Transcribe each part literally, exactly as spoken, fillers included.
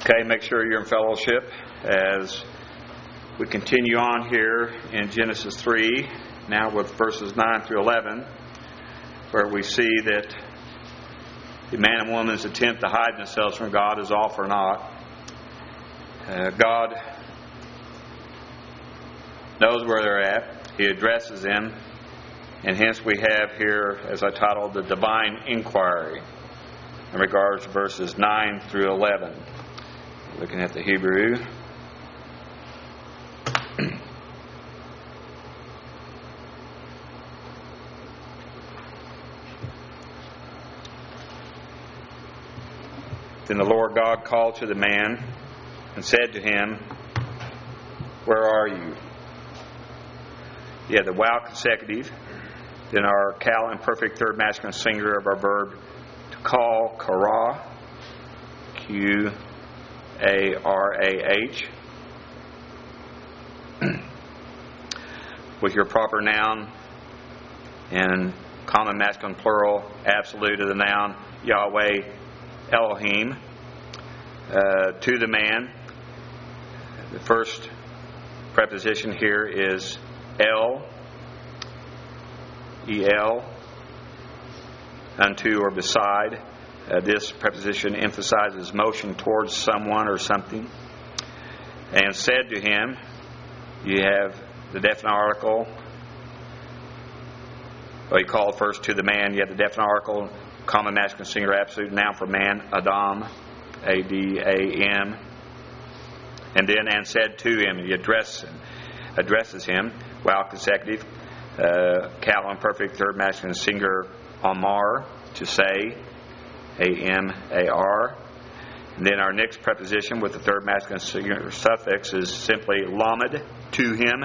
Okay, make sure you're in fellowship as we continue on here in Genesis three, now with verses nine through eleven, where we see that the man and woman's attempt to hide themselves from God is all for naught. Uh, God knows where they're at. He addresses them, and hence we have here, as I titled, the divine inquiry in regards to verses nine through eleven. Looking at the Hebrew. Then the Lord God called to the man and said to him, "Where are you?" Yeah, the wow consecutive. Then our cal imperfect third masculine singular of our verb to call, kara, Q A R A H, with your proper noun and common masculine plural absolute of the noun Yahweh Elohim, uh, to the man. The first preposition here is El, E L, unto or beside. Uh, this preposition emphasizes motion towards someone or something. And said to him, you have the definite article. Well, you call first to the man. You have the definite article, common masculine singular absolute noun for man, Adam, A D A M. And then, and said to him, he address, addresses him, wow consecutive, uh, cal imperfect third masculine singular, Amar, to say, A M A R. And then our next preposition with the third masculine singular suffix is simply lamed, to him,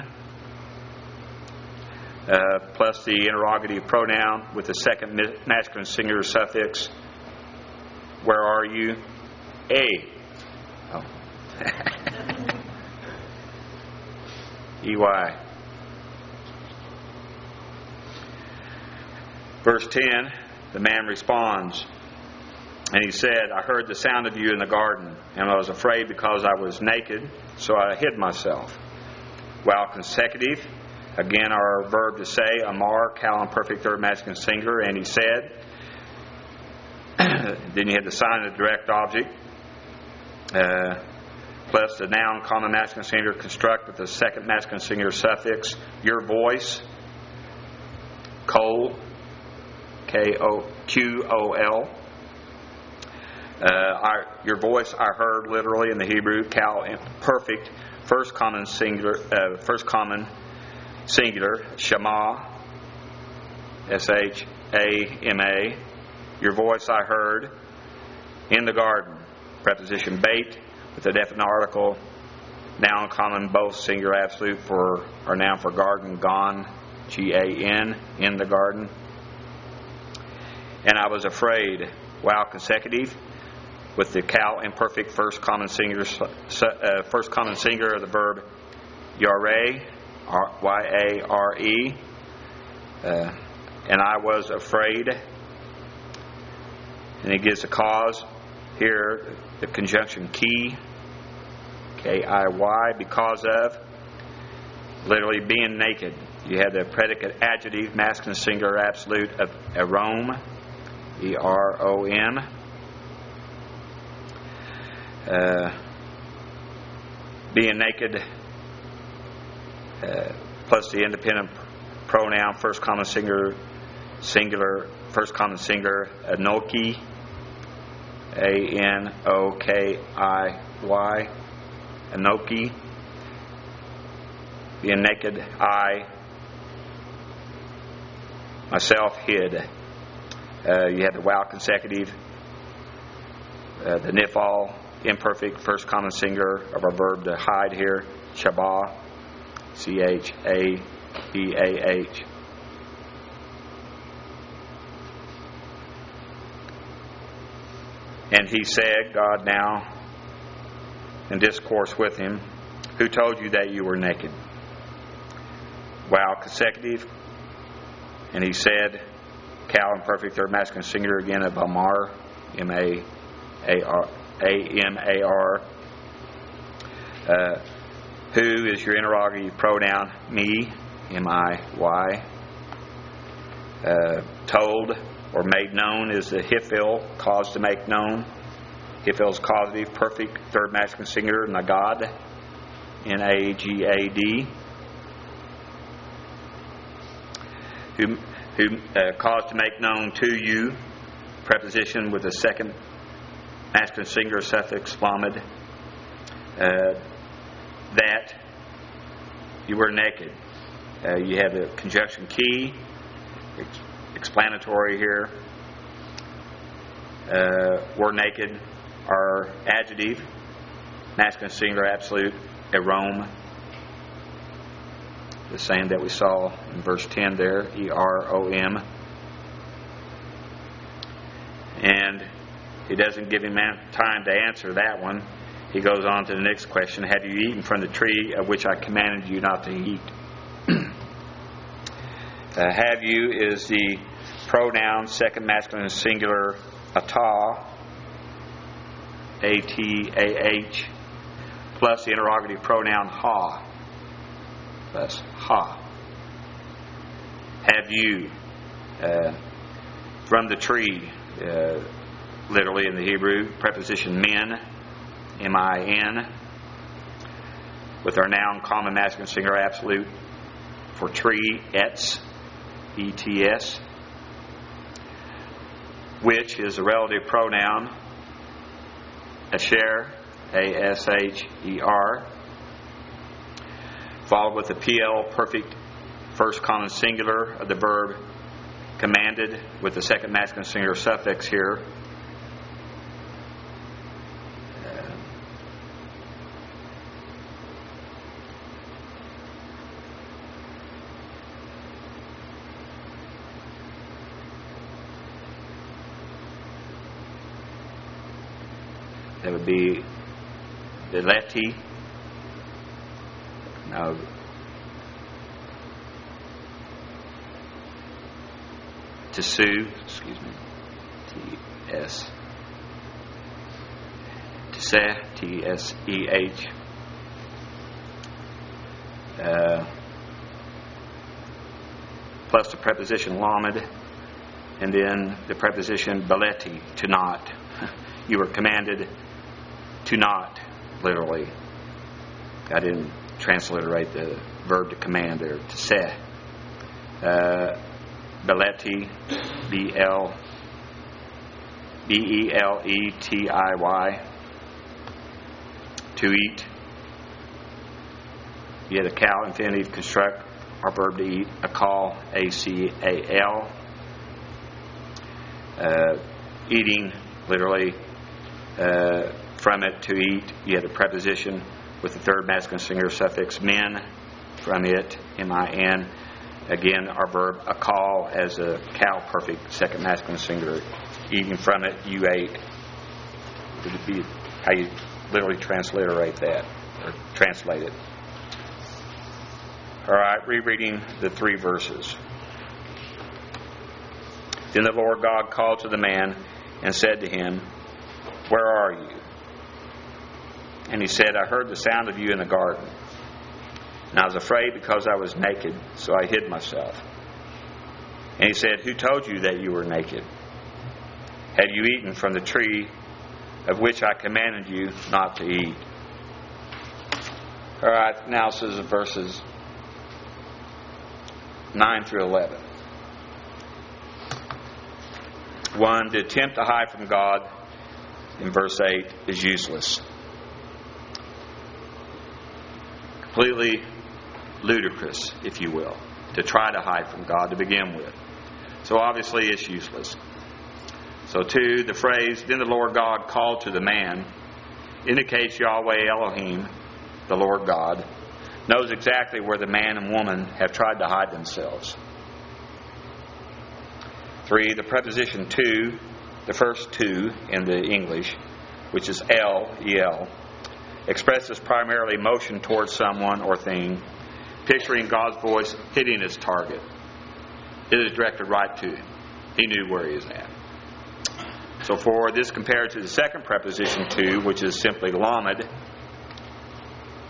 uh, plus the interrogative pronoun with the second masculine singular suffix, where are you? A. Oh. E Y. Verse ten, the man responds, and he said, I heard the sound of you in the garden, and I was afraid because I was naked, so I hid myself. While consecutive, again our verb to say, Amar, cal imperfect third masculine singular, and he said. Then you had the sign of the direct object, uh, plus the noun common masculine singular construct with the second masculine singular suffix, your voice, Kol, K O Q O L. Uh, our, your voice I heard literally in the Hebrew, cal perfect, first common singular, uh, first common singular, Shema, S H A M A. Your voice I heard in the garden. Preposition bait with a definite article, noun common both singular absolute for our noun for garden, gone, G A N, in the garden. And I was afraid, wow consecutive, with the cal imperfect first common singular, uh, first common singular of the verb yare, Y A R E, uh, and I was afraid. And it gives a cause here, the conjunction key, K I Y, because of, literally being naked. You have the predicate adjective, masculine singular absolute of erom, E R O M. Uh, being naked, uh, plus the independent pronoun, first common singular, singular, first common singular, anoki, A N O K I Y, anoki. Being naked, I, myself, hid. Uh, you have the wow consecutive, uh, the nifal, imperfect, first common singular of our verb to hide here, Shabah, C H A B A H. And he said, God now, in discourse with him, who told you that you were naked? Wow consecutive. And he said, cal imperfect third masculine singular again of Amar, M A A R A M A R, Uh, who is your interrogative pronoun? Me, M I Y. Uh, told or made known is the hifil, cause to make known. Hifil is causative, perfect, third masculine singular, nagad, N A G A D. Who, who uh, caused to make known to you, preposition with the second masculine singular suffix, lamed, uh, that you were naked. Uh, you have the conjunction key, ex- explanatory here. Uh, were naked, are adjective, masculine singular absolute, erom. The same that we saw in verse ten there, E R O M. And he doesn't give him time to answer that one. He goes on to the next question. Have you eaten from the tree of which I commanded you not to eat? uh, have you is the pronoun, second masculine singular, atah, A T A H, plus the interrogative pronoun ha. Plus ha. Have you uh, from the tree, uh, literally in the Hebrew, preposition min, M I N, with our noun, common masculine singular absolute for tree, etz, E T S, which is a relative pronoun, asher, A S H E R, followed with the P L, perfect first common singular of the verb commanded with the second masculine singular suffix here. Uh, that would be the leti. Now, to sue, excuse me, T S, to say, T S E H, uh, plus the preposition lamed, and then the preposition beleti, to not. You were commanded to not, literally. I didn't transliterate the verb to command there, to say. Uh, beleti, B L B E L E T I Y, to eat. You had a cow infinitive construct, our verb to eat, a call, A C A L. Uh, eating, literally, uh, from it, to eat. You had a preposition with the third masculine singular suffix min, from it, M I N. Again, our verb akal as a cow, perfect second masculine singular. Eating from it, you ate. It would be how you literally transliterate that, or translate it. All right, rereading the three verses. Then the Lord God called to the man and said to him, "Where are you?" And he said, "I heard the sound of you in the garden. And I was afraid because I was naked, so I hid myself." And he said, "Who told you that you were naked? Have you eaten from the tree of which I commanded you not to eat?" All right, analysis of verses nine through eleven. One, to attempt to hide from God in verse eight is useless. Completely ludicrous, if you will, to try to hide from God to begin with. So obviously it's useless. So two, the phrase, "Then the Lord God called to the man," indicates Yahweh Elohim, the Lord God, knows exactly where the man and woman have tried to hide themselves. Three, the preposition to, the first to in the English, which is el, E L, expresses primarily motion towards someone or thing, picturing God's voice hitting its target. It is directed right to him. He knew where he was at. So for this compared to the second preposition to, which is simply lamed,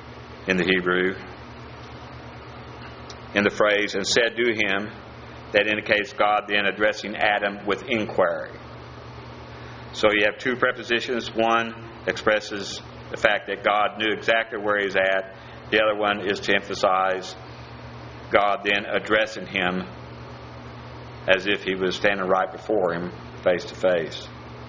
in the Hebrew, in the phrase, and said to him, that indicates God then addressing Adam with inquiry. So you have two prepositions. One expresses the fact that God knew exactly where he's at. The other one is to emphasize God then addressing him as if he was standing right before him, face to face.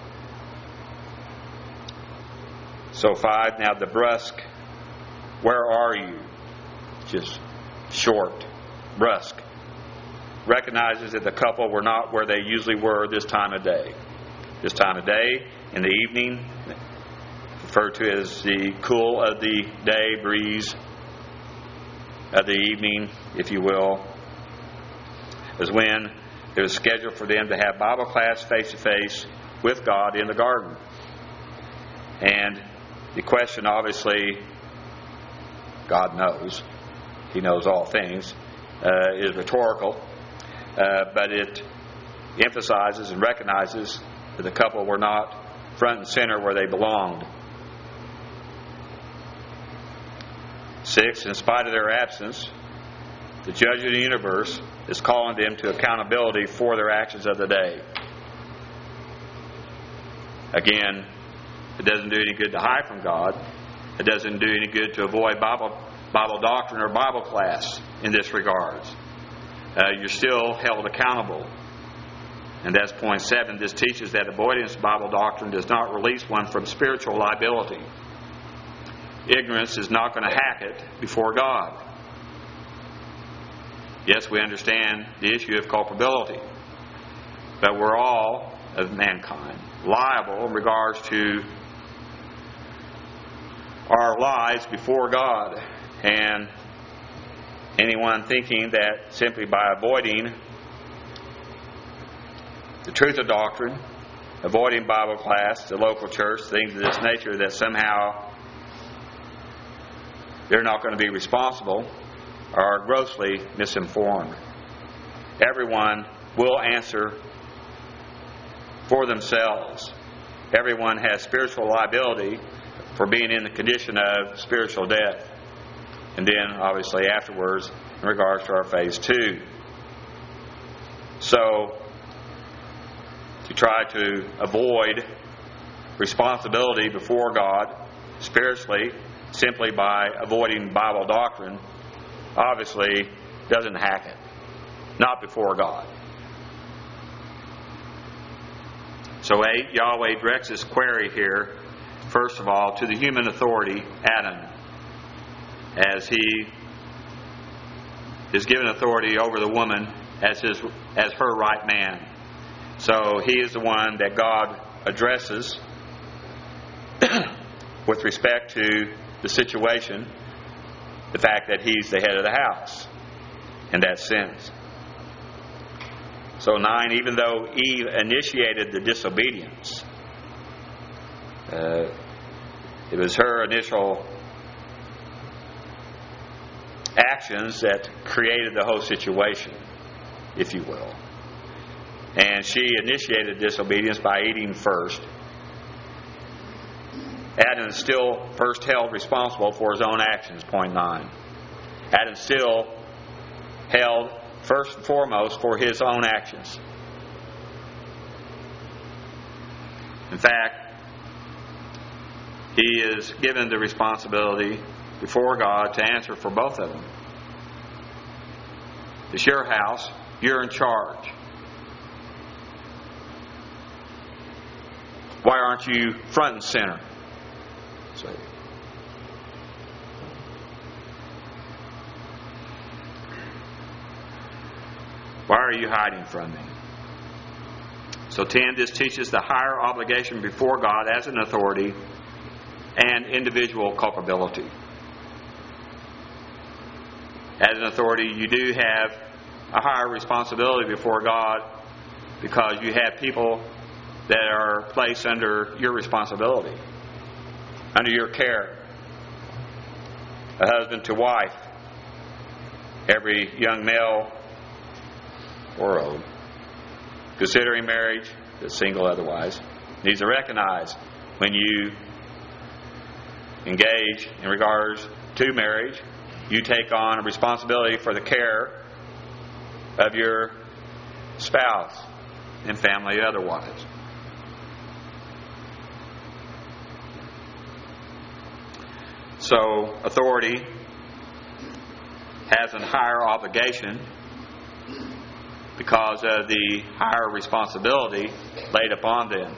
So five, now the brusque, where are you? Just short, brusque. Recognizes that the couple were not where they usually were this time of day. This time of day, in the evening, referred to as the cool of the day breeze of the evening, if you will, is when it was scheduled for them to have Bible class face to face with God in the garden. And the question, obviously, God knows, He knows all things, uh, is rhetorical. Uh, but it emphasizes and recognizes that the couple were not front and center where they belonged. Six, in spite of their absence, the Judge of the universe is calling them to accountability for their actions of the day. Again, it doesn't do any good to hide from God. It doesn't do any good to avoid Bible, Bible doctrine or Bible class in this regards. Uh, you're still held accountable. And that's point seven. This teaches that avoidance of Bible doctrine does not release one from spiritual liability. Ignorance is not going to hack it before God. Yes, we understand the issue of culpability. But we're all, of mankind, liable in regards to our lives before God. And anyone thinking that simply by avoiding the truth of doctrine, avoiding Bible class, the local church, things of this nature, that somehow they're not going to be responsible, are grossly misinformed. Everyone will answer for themselves. Everyone has spiritual liability for being in the condition of spiritual death. And then, obviously, afterwards, in regards to our phase two. So, to try to avoid responsibility before God, spiritually, simply by avoiding Bible doctrine, obviously doesn't hack it. Not before God. So, eight, Yahweh directs his query here, first of all, to the human authority, Adam, as he is given authority over the woman as his as her right man. So he is the one that God addresses with respect to the situation, the fact that he's the head of the house in that sense. So nine, even though Eve initiated the disobedience, uh, it was her initial actions that created the whole situation, if you will. And she initiated disobedience by eating first. Adam is still first held responsible for his own actions, point nine. Adam still held first and foremost for his own actions. In fact, he is given the responsibility before God to answer for both of them. It's your house. You're in charge. Why aren't you front and center? So, why are you hiding from me? So ten, this teaches the higher obligation before God as an authority and individual culpability. As an authority, you do have a higher responsibility before God because you have people that are placed under your responsibility, under your care. A husband to wife. Every young male or old considering marriage, that's single otherwise, needs to recognize when you engage in regards to marriage, you take on a responsibility for the care of your spouse and family otherwise. So, authority has a higher obligation because of the higher responsibility laid upon them.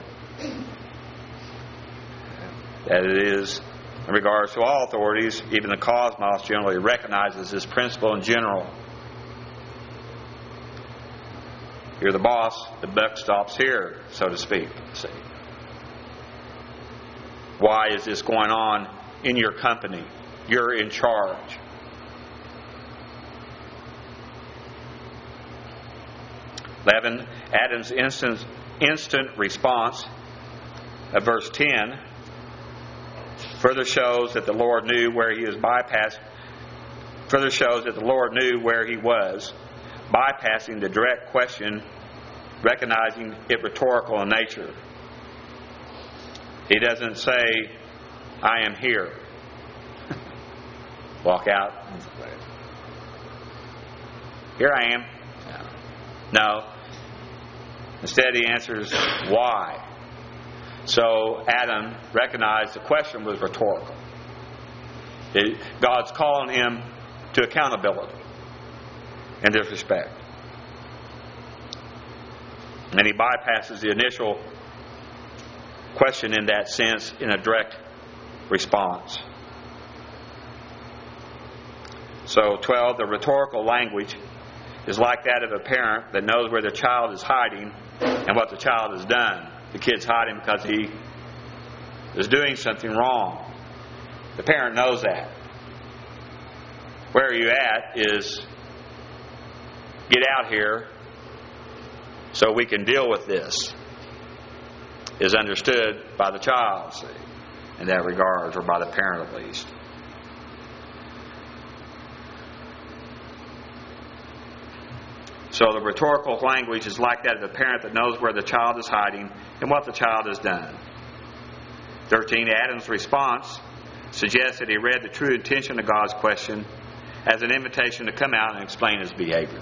That it is, in regards to all authorities, even the cosmos generally recognizes this principle in general. You're the boss, the buck stops here, so to speak. See. Why is this going on in your company? You're in charge. eleven. Adam's instant, instant response of verse ten further shows that the Lord knew where he was bypassed. Further shows that the Lord knew where he was, bypassing the direct question, recognizing it rhetorical in nature. He doesn't say, "I am here." Walk out. Here I am. No. Instead, he answers, "Why?" So Adam recognized the question was rhetorical. It, God's calling him to accountability in this respect. And he bypasses the initial question in that sense in a direct response. So twelve, the rhetorical language is like that of a parent that knows where the child is hiding and what the child has done. The kid's hiding because he is doing something wrong. The parent knows that. Where are you at is get out here so we can deal with this, is understood by the child, see, in that regard, or by the parent at least. So the rhetorical language is like that of a parent that knows where the child is hiding and what the child has done. thirteen. Adam's response suggests that he read the true intention of God's question as an invitation to come out and explain his behavior.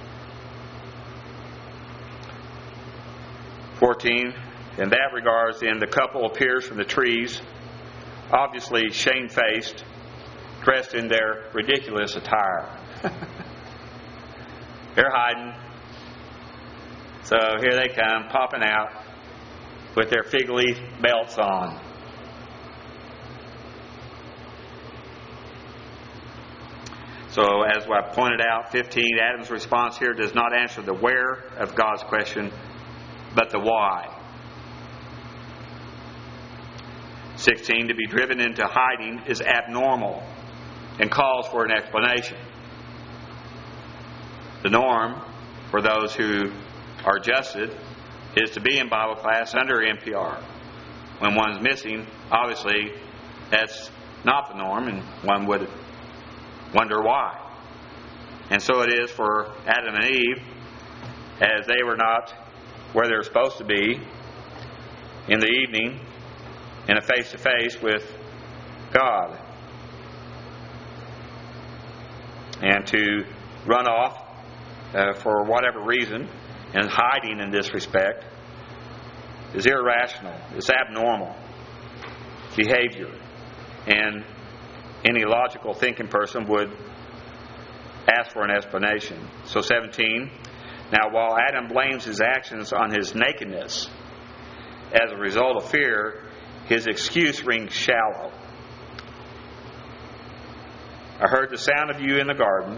fourteen. In that regard, then, the couple appears from the trees, obviously shamefaced, dressed in their ridiculous attire. They're hiding. So here they come, popping out with their fig leaf belts on. So as I pointed out, fifteen, Adam's response here does not answer the where of God's question, but the why. sixteen, to be driven into hiding is abnormal and calls for an explanation. The norm for those who are adjusted is to be in Bible class under N P R. When one's missing, obviously that's not the norm, and one would wonder why. And so it is for Adam and Eve, as they were not where they were supposed to be in the evening in a face-to-face with God. And to run off uh, for whatever reason and hiding in this respect is irrational. It's abnormal behavior. And any logical thinking person would ask for an explanation. So seventeen, now while Adam blames his actions on his nakedness as a result of fear, his excuse rings shallow. I heard the sound of you in the garden.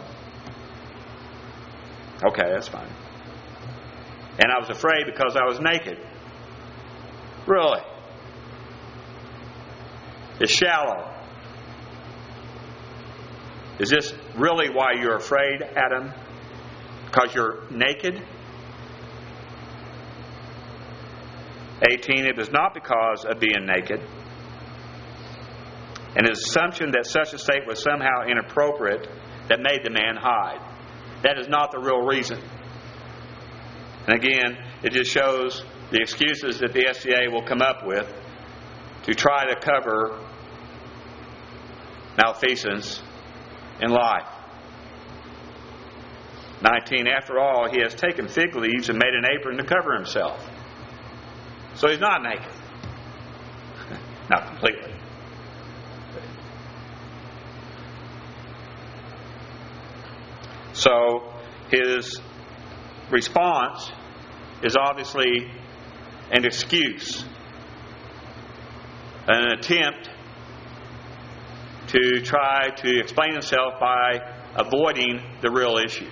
Okay, that's fine. And I was afraid because I was naked. Really? It's shallow. Is this really why you're afraid, Adam? Because you're naked? eighteen, it was not because of being naked. And his assumption that such a state was somehow inappropriate that made the man hide. That is not the real reason. And again, it just shows the excuses that the S C A will come up with to try to cover malfeasance in life. nineteen, after all, he has taken fig leaves and made an apron to cover himself. So he's not naked. Not completely. So his response is obviously an excuse, an attempt to try to explain himself by avoiding the real issue,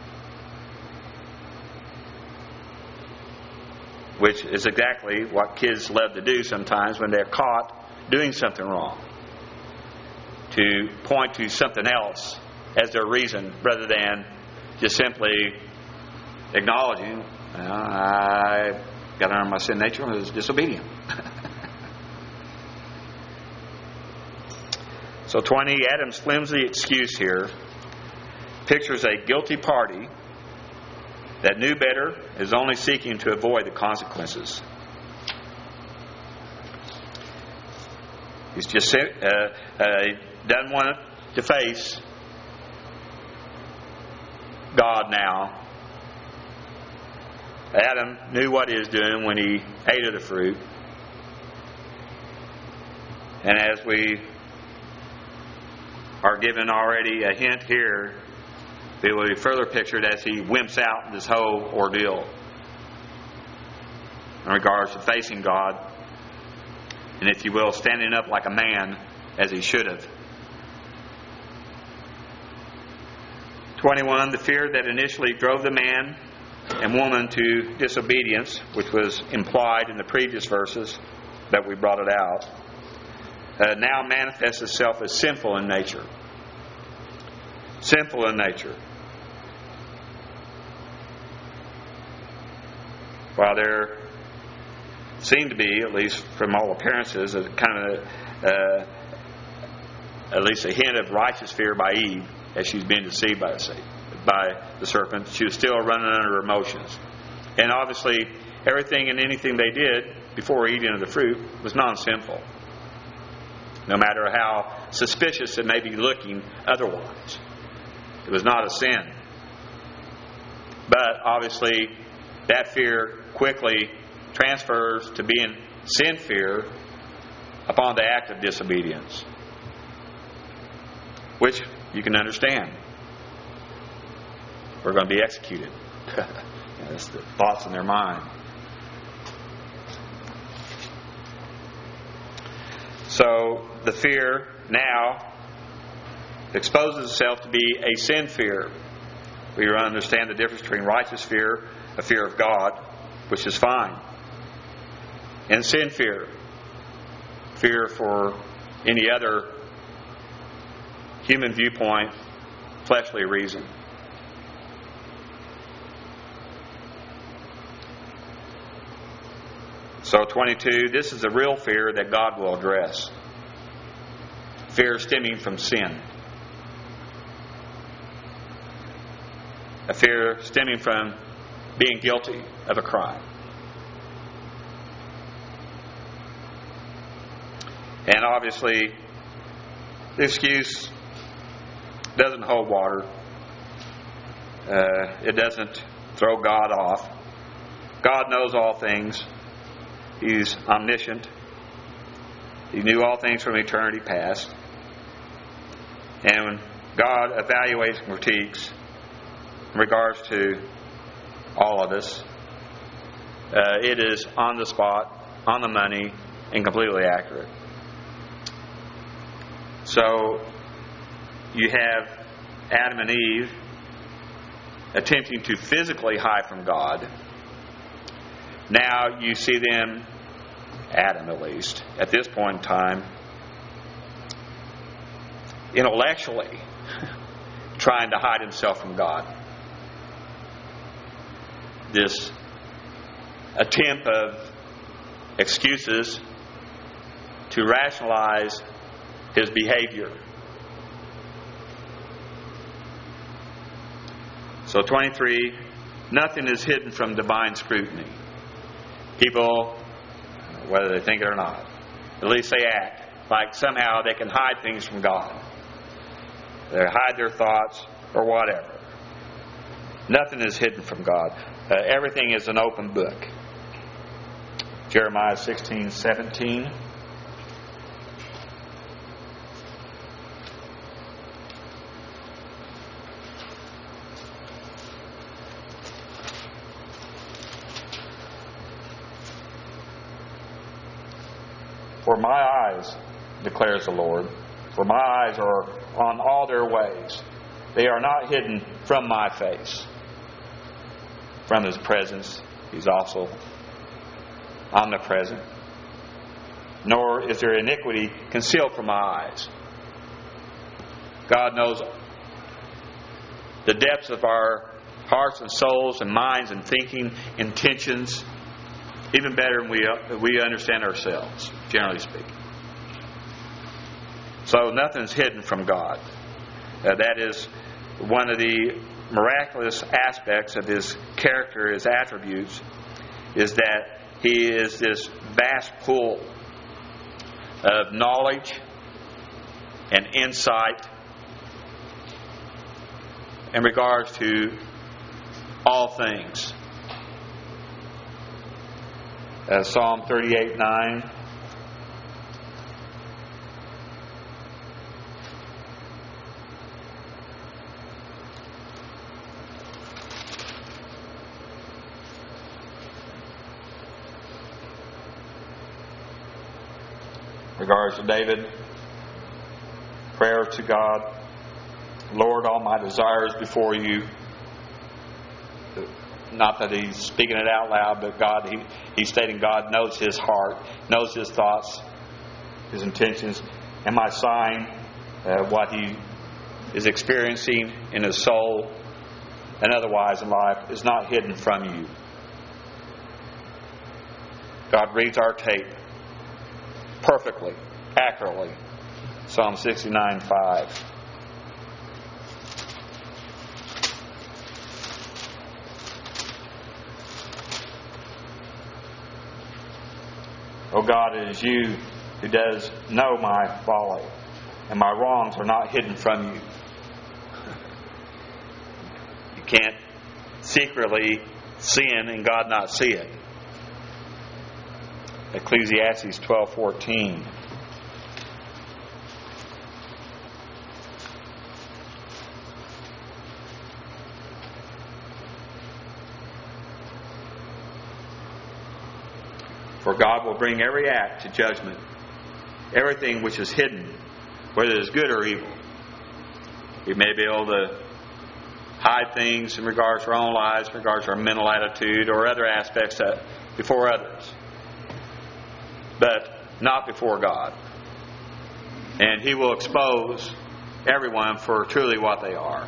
which is exactly what kids love to do sometimes when they're caught doing something wrong, to point to something else as their reason rather than just simply acknowledging, well, I got to earn my sin nature and was disobedient. So twenty, Adam's flimsy excuse here pictures a guilty party that knew better, is only seeking to avoid the consequences. He's just uh, uh, doesn't want to face God now. Adam knew what he was doing when he ate of the fruit. And as we are given already a hint here, it will be further pictured as he wimps out in this whole ordeal in regards to facing God, and if you will, standing up like a man as he should have. twenty-one, the fear that initially drove the man and woman to disobedience, which was implied in the previous verses that we brought it out, uh, now manifests itself as sinful in nature. Sinful in nature. While there seemed to be, at least from all appearances, a kind of uh, at least a hint of righteous fear by Eve as she's being deceived by the, by the serpent, she was still running under her emotions. And obviously, everything and anything they did before eating of the fruit was non-sinful, no matter how suspicious it may be looking otherwise. It was not a sin. But obviously, that fear quickly transfers to being sin fear upon the act of disobedience, which you can understand. We're going to be executed. That's the thoughts in their mind. So the fear now exposes itself to be a sin fear. We understand the difference between righteous fear, a fear of God, which is fine, and sin fear, fear for any other human viewpoint, fleshly reason. So twenty-two, this is a real fear that God will address. Fear stemming from sin. A fear stemming from being guilty of a crime. And obviously, the excuse doesn't hold water. Uh, it doesn't throw God off. God knows all things. He's omniscient. He knew all things from eternity past. And when God evaluates and critiques in regards to all of us, uh, it is on the spot, on the money, and completely accurate. So you have Adam and Eve attempting to physically hide from God. Now you see them, Adam at least, at this point in time, intellectually trying to hide himself from God. This attempt of excuses to rationalize his behavior. So twenty-three, nothing is hidden from divine scrutiny. People, whether they think it or not, at least they act like somehow they can hide things from God. they hide their thoughts, or whatever. Nothing is hidden from God. Uh, everything is an open book. Jeremiah sixteen seventeen. For my eyes, declares the Lord, for my eyes are on all their ways. They are not hidden from my face. From His presence, He's also omnipresent. Nor is there iniquity concealed from my eyes. God knows the depths of our hearts and souls and minds and thinking, intentions, even better than we, we understand ourselves, generally speaking. So nothing's hidden from God. Uh, that is one of the miraculous aspects of His character, His attributes, is that He is this vast pool of knowledge and insight in regards to all things. Uh, Psalm thirty-eight nine. Regards to David, prayer to God. Lord, all my desires before you. Not that he's speaking it out loud, but God, he, he's stating God knows his heart, knows his thoughts, his intentions. And my sign, uh, what he is experiencing in his soul and otherwise in life, is not hidden from you. God reads our tape perfectly, accurately. Psalm sixty-nine five. O God, it is you who does know my folly, and my wrongs are not hidden from you. You can't secretly sin and God not see it. Ecclesiastes twelve fourteen. For God will bring every act to judgment, everything which is hidden, whether it is good or evil. We may be able to hide things in regards to our own lives, in regards to our mental attitude, or other aspects that before others, but not before God. And He will expose everyone for truly what they are,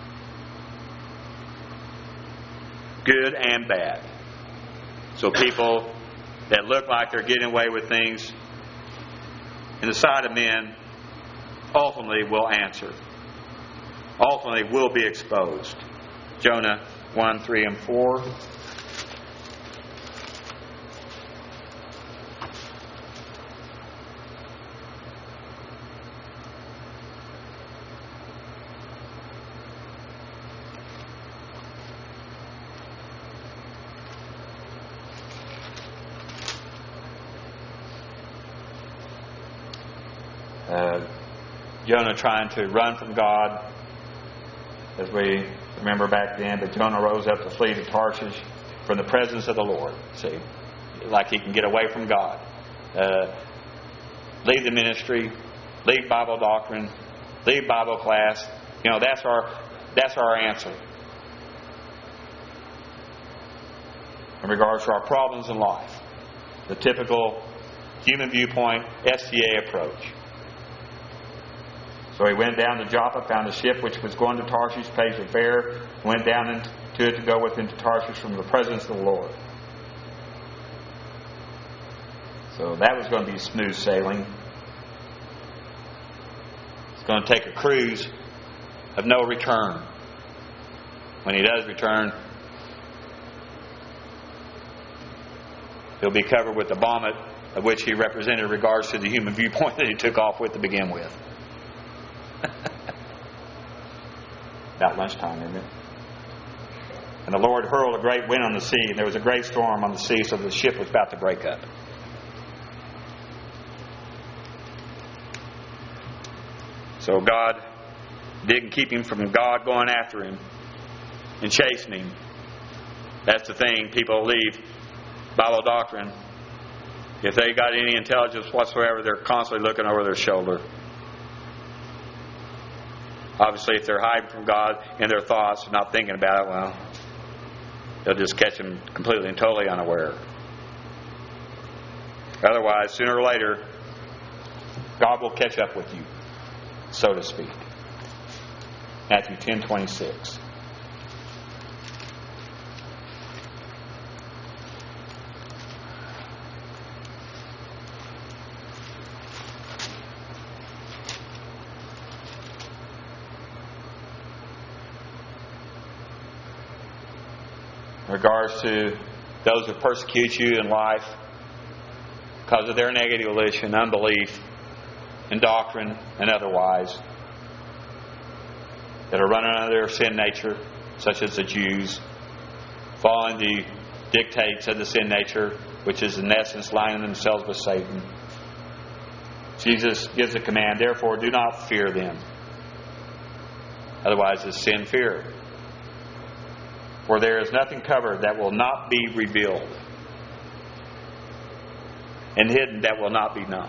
good and bad. So people that look like they're getting away with things in the sight of men ultimately will answer, ultimately will be exposed. Jonah one, three, and four. Uh, Jonah trying to run from God, as we remember back then, but Jonah rose up to flee to Tarshish from the presence of the Lord. See, like he can get away from God. Uh, leave the ministry, leave Bible doctrine, leave Bible class. You know, that's our that's our answer in regards to our problems in life. The typical human viewpoint, S T A approach. So he went down to Joppa, found a ship which was going to Tarshish, paid the fare, went down into it to go with him to Tarshish from the presence of the Lord. So that was going to be smooth sailing. It's going to take a cruise of no return. When he does return, he'll be covered with the vomit of which he represented in regards to the human viewpoint that he took off with to begin with. About lunchtime, isn't it? And the Lord hurled a great wind on the sea, and there was a great storm on the sea, so the ship was about to break up. So God didn't keep him from God going after him and chasing him. That's the thing people leave Bible doctrine. If they got any intelligence whatsoever, they're constantly looking over their shoulder. Obviously, if they're hiding from God in their thoughts and not thinking about it, well, they'll just catch them completely and totally unaware. Otherwise, sooner or later, God will catch up with you, so to speak. Matthew ten twenty-six. In regards to those who persecute you in life because of their negative volition, unbelief, in doctrine and otherwise, that are running under their sin nature, such as the Jews, following the dictates of the sin nature, which is in essence lining themselves with Satan. Jesus gives a command, therefore do not fear them. Otherwise it's sin fear. For there is nothing covered that will not be revealed, and hidden that will not be known.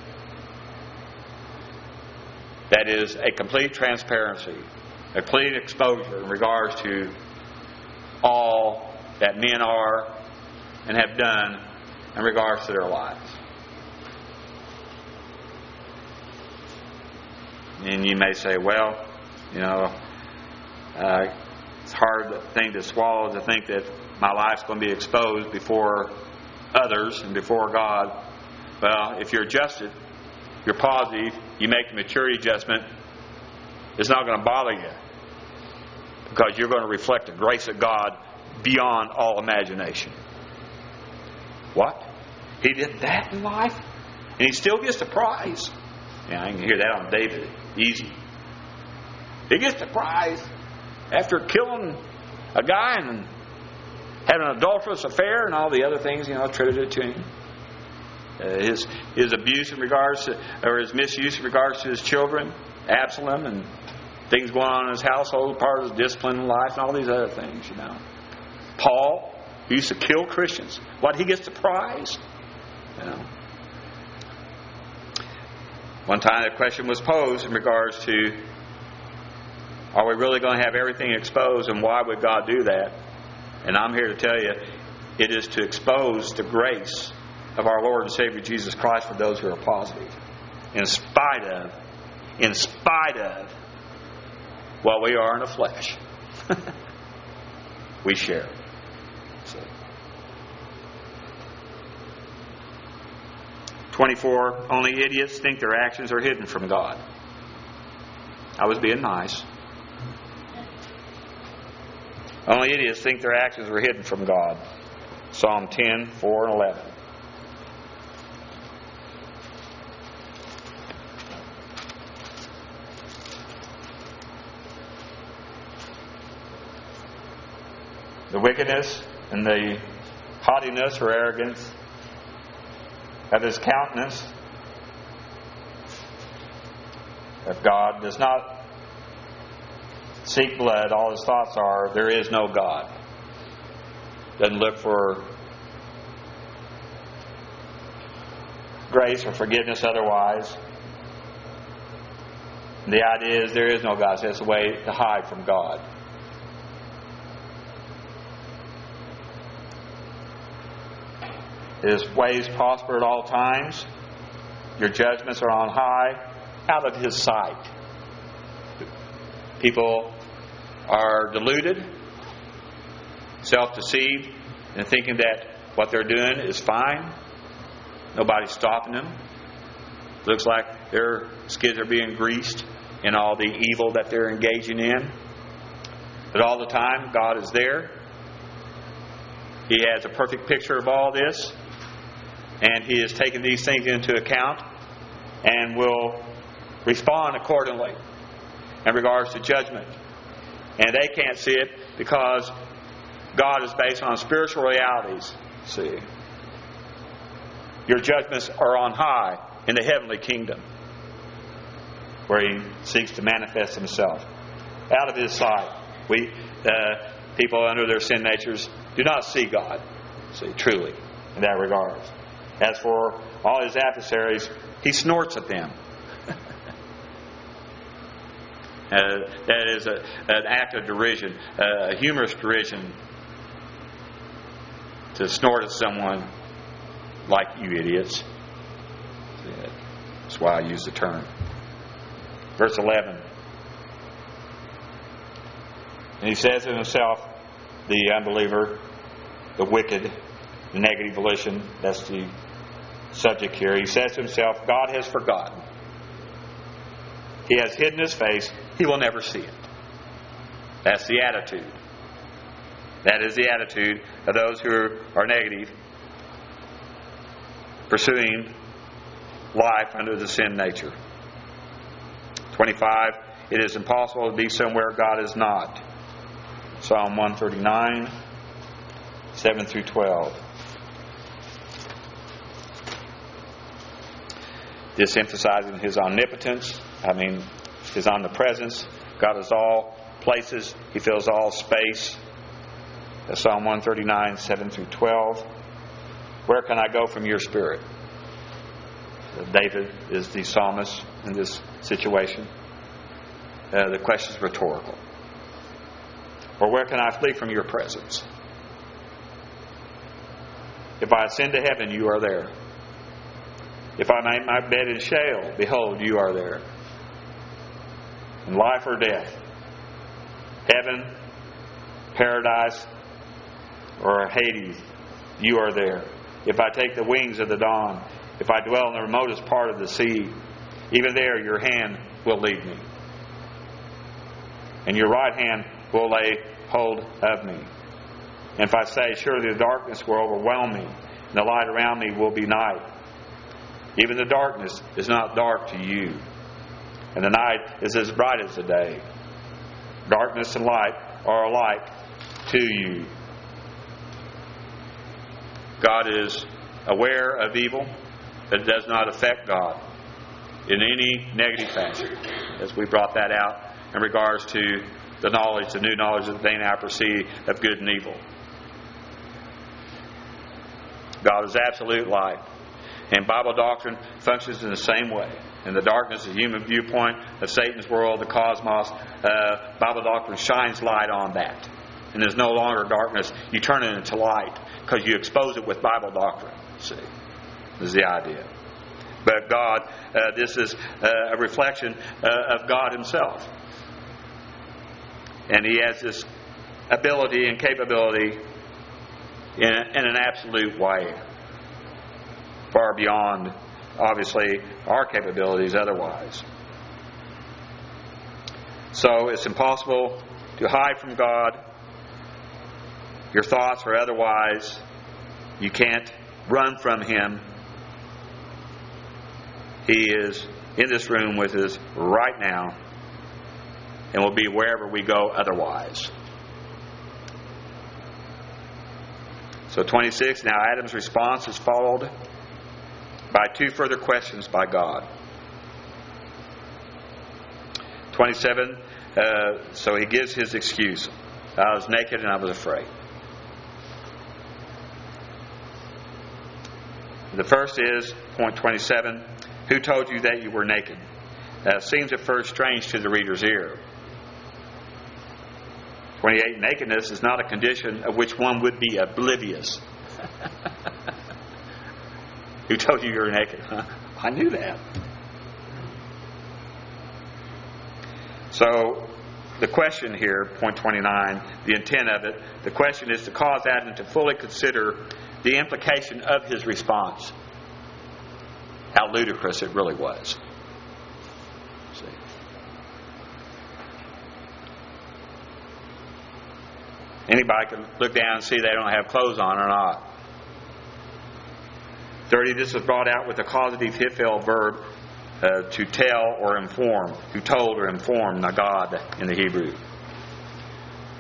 That is a complete transparency, a complete exposure in regards to all that men are and have done in regards to their lives. And you may say, well, you know, uh, it's a hard thing to swallow to think that my life's going to be exposed before others and before God. Well, if you're adjusted, you're positive, you make the maturity adjustment, it's not going to bother you. Because you're going to reflect the grace of God beyond all imagination. What? He did that in life? And he still gets the prize. Yeah, I can hear that on David. Easy. He gets the prize after killing a guy and having an adulterous affair and all the other things, you know, attributed to him. Uh, his his abuse in regards to, or his misuse in regards to his children, Absalom, and things going on in his household, part of his discipline in life, and all these other things, you know. Paul, who used to kill Christians, what, he gets the prize? You know. One time the question was posed in regards to, are we really going to have everything exposed, and why would God do that? And I'm here to tell you, it is to expose the grace of our Lord and Savior Jesus Christ for those who are positive. In spite of, in spite of what we are in the flesh. We share. So. twenty-four, only idiots think their actions are hidden from God. I was being nice. Only idiots think their actions are hidden from God. Psalm ten, four and eleven. The wickedness and the haughtiness or arrogance of his countenance, if God does not seek blood, all his thoughts are, there is no God. Doesn't look for grace or forgiveness otherwise. And the idea is there is no God. So that's a way to hide from God. His ways prosper at all times. Your judgments are on high, out of his sight. People are deluded, self-deceived, and thinking that what they're doing is fine. Nobody's stopping them. Looks like their skids are being greased in all the evil that they're engaging in. But all the time, God is there. He has a perfect picture of all this. And He has taken these things into account and will respond accordingly in regards to judgment And they can't see it because God is based on spiritual realities. See, your judgments are on high in the heavenly kingdom, where He seeks to manifest Himself. Out of His sight, we uh, people under their sin natures do not see God. See, truly, in that regard. As for all His adversaries, He snorts at them. uh, that is a, an act of derision, uh, a humorous derision, to snort at someone like you idiots. That's why I use the term. Verse eleven. And he says to himself, the unbeliever, the wicked, the negative volition, that's the subject here. He says to himself, God has forgotten. He has hidden His face. He will never see it. That's the attitude. That is the attitude of those who are negative, pursuing life under the sin nature. twenty-five. It is impossible to be somewhere God is not. Psalm one thirty-nine, seven through twelve. This emphasizing His omnipotence, I mean His omnipresence. God is all places. He fills all space. That's Psalm one thirty-nine, seven through twelve. Where can I go from Your Spirit? David is the psalmist in this situation. Uh, the question is rhetorical. Or where can I flee from Your presence? If I ascend to heaven, You are there. If I make my bed in Sheol, behold, You are there. In life or death, heaven, paradise, or Hades, You are there. If I take the wings of the dawn, if I dwell in the remotest part of the sea, even there Your hand will lead me, and Your right hand will lay hold of me. And if I say, surely the darkness will overwhelm me, and the light around me will be night, even the darkness is not dark to You, and the night is as bright as the day. Darkness and light are alike to You. God is aware of evil, but it does not affect God in any negative fashion, as we brought that out in regards to the knowledge, the new knowledge that they now perceive of good and evil. God is absolute light. And Bible doctrine functions in the same way. In the darkness, the human viewpoint of Satan's world, the cosmos, uh, Bible doctrine shines light on that. And there's no longer darkness. You turn it into light because you expose it with Bible doctrine. See, this is the idea. But God, uh, this is uh, a reflection uh, of God Himself. And He has this ability and capability in, in an absolute way, far beyond, obviously, our capabilities otherwise. So it's impossible to hide from God, your thoughts or otherwise. You can't run from Him. He is in this room with us right now, and will be wherever we go otherwise. So twenty-six, now Adam's response is followed by two further questions by God. twenty-seven, uh, so he gives his excuse. I was naked and I was afraid. The first is, point twenty-seven, who told you that you were naked? Uh, seems at first strange to the reader's ear. twenty-eight, nakedness is not a condition of which one would be oblivious. Who told you you were naked? Huh? I knew that. So, the question here, point twenty-nine, the intent of it, the question is to cause Adam to fully consider the implication of his response. How ludicrous it really was. See? Anybody can look down and see they don't have clothes on or not. thirty, this is brought out with the causative hifel verb uh, to tell or inform. Who told or informed, nagad in the Hebrew.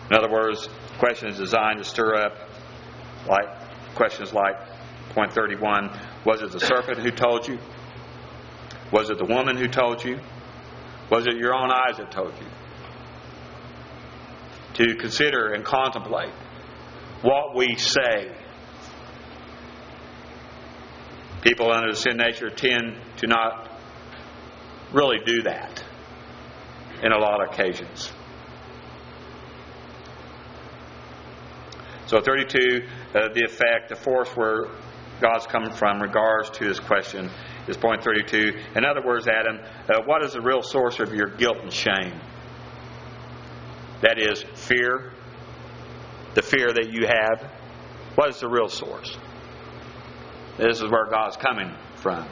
In other words, the question is designed to stir up like questions like point thirty-one, was it the serpent who told you? Was it the woman who told you? Was it your own eyes that told you? To consider and contemplate what we say. People under the sin nature tend to not really do that in a lot of occasions. So thirty-two, uh, the effect, the force where God's coming from in regards to this question is point thirty-two. In other words, Adam, uh, what is the real source of your guilt and shame? That is fear, the fear that you have. What is the real source? This is where God's coming from.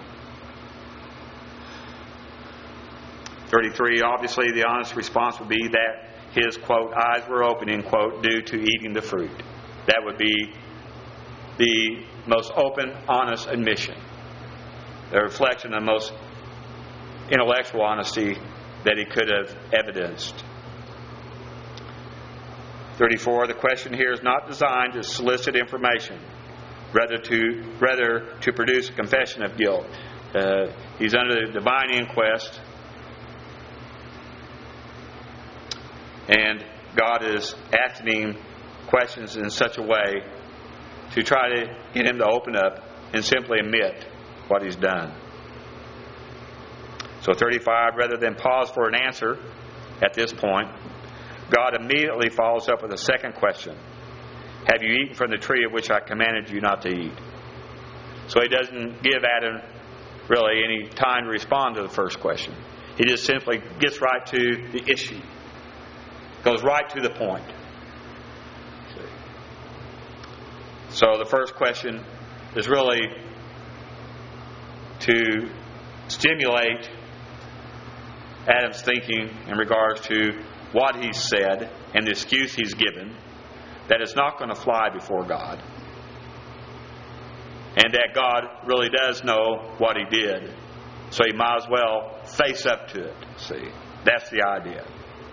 thirty-three, obviously the honest response would be that his, quote, eyes were open, end quote, due to eating the fruit. That would be the most open, honest admission. The reflection of the most intellectual honesty that he could have evidenced. thirty-four, the question here is not designed to solicit information, rather to rather to produce a confession of guilt. Uh, he's under the divine inquest, and God is asking him questions in such a way to try to get him to open up and simply admit what he's done. So thirty-five, rather than pause for an answer at this point, God immediately follows up with a second question. Have you eaten from the tree of which I commanded you not to eat? So he doesn't give Adam really any time to respond to the first question. He just simply gets right to the issue. Goes right to the point. So the first question is really to stimulate Adam's thinking in regards to what he's said and the excuse he's given, that it's not going to fly before God, and that God really does know what he did, so he might as well face up to it. See, that's the idea.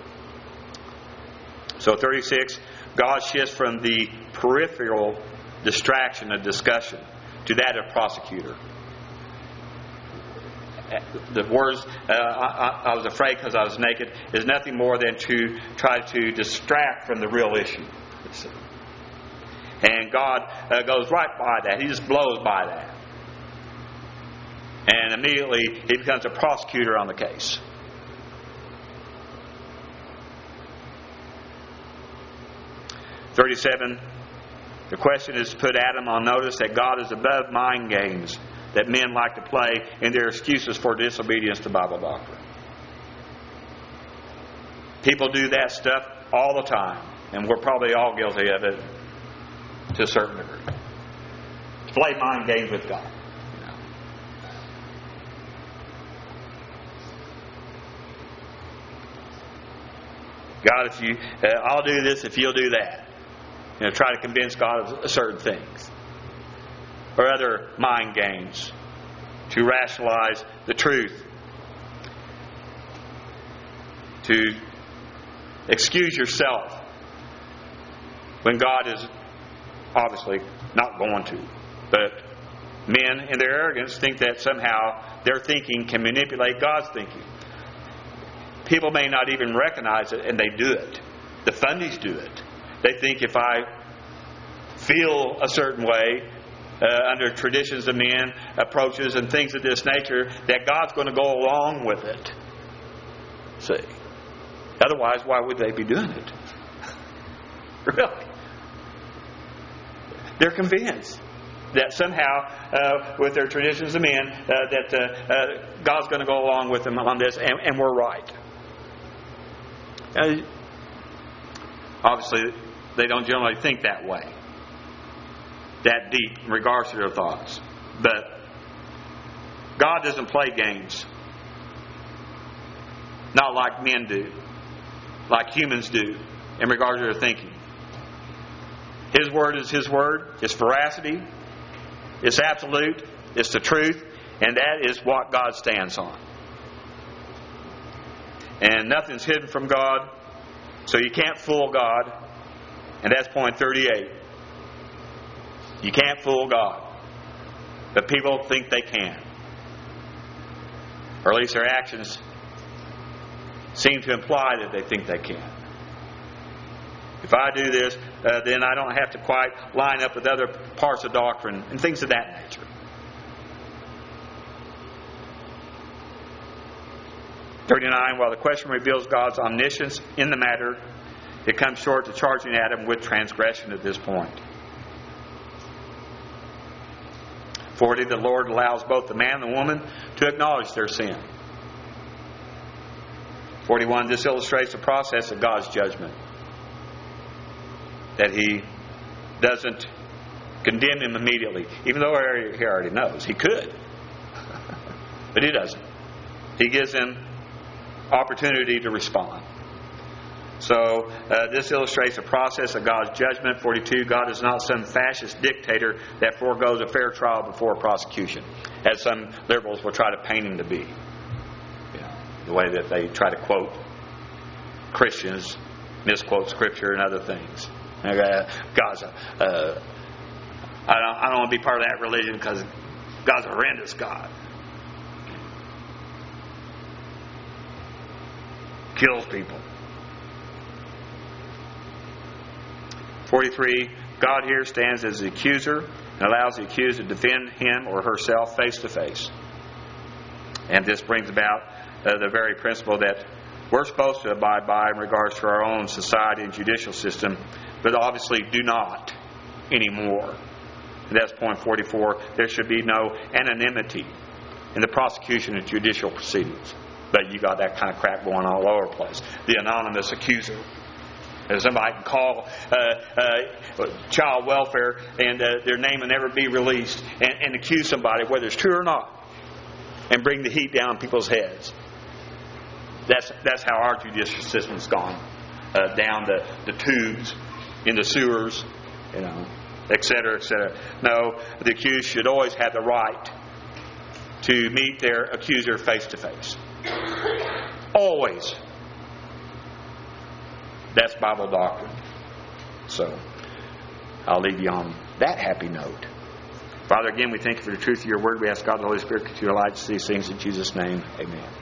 So thirty-six, God shifts from the peripheral distraction of discussion to that of prosecutor. The words, uh, I, I was afraid because I was naked, is nothing more than to try to distract from the real issue. And God uh, goes right by that. He just blows by that. And immediately he becomes a prosecutor on the case. thirty-seven, the question is to put Adam on notice that God is above mind games that men like to play in their excuses for disobedience to Bible doctrine. People do that stuff all the time, and we're probably all guilty of it to a certain degree. To play mind games with God. God, if you, uh, I'll do this if you'll do that. You know, try to convince God of certain things. Or other mind games to rationalize the truth. To excuse yourself when God is obviously not going to. But men in their arrogance think that somehow their thinking can manipulate God's thinking. People may not even recognize it, and they do it. The fundies do it. They think if I feel a certain way uh, under traditions of men, approaches, and things of this nature, that God's going to go along with it. See? Otherwise, why would they be doing it? Really? They're convinced that somehow, uh, with their traditions of men, uh, that uh, uh, God's going to go along with them on this, and, and we're right. Uh, obviously, they don't generally think that way, that deep in regards to their thoughts. But God doesn't play games. Not like men do. Like humans do in regards to their thinking. His word is His word. It's veracity. It's absolute. It's the truth. And that is what God stands on. And nothing's hidden from God. So you can't fool God. And that's point thirty-eight. You can't fool God. But people think they can. Or at least their actions seem to imply that they think they can. If I do this, uh, then I don't have to quite line up with other parts of doctrine and things of that nature. thirty-nine, while the question reveals God's omniscience in the matter, it comes short to charging Adam with transgression at this point. forty, the Lord allows both the man and the woman to acknowledge their sin. forty-one, this illustrates the process of God's judgment. That He doesn't condemn him immediately, even though he already knows. He could. But He doesn't. He gives him opportunity to respond. So uh, this illustrates the process of God's judgment. forty-two, God is not some fascist dictator that foregoes a fair trial before prosecution, as some liberals will try to paint Him to be. You know, the way that they try to quote Christians, misquote Scripture and other things. Uh, God's a, uh, I don't, I don't want to be part of that religion because God's a horrendous God. Kills people. forty-three, God here stands as the accuser and allows the accused to defend him or herself face to face. And this brings about uh, the very principle that we're supposed to abide by in regards to our own society and judicial system, but obviously do not anymore. And that's point forty-four. There should be no anonymity in the prosecution of judicial proceedings. But you got that kind of crap going on all over the place. The anonymous accuser. Somebody can call uh, uh, child welfare and uh, their name will never be released and, and accuse somebody, whether it's true or not, and bring the heat down people's heads. That's that's how our judicial system's gone uh, down the, the tubes, in the sewers, you know, et cetera, et cetera. No, the accused should always have the right to meet their accuser face to face. Always. That's Bible doctrine. So, I'll leave you on that happy note. Father, again, we thank you for the truth of your word. We ask God the Holy Spirit to continue to light us these things in Jesus' name. Amen.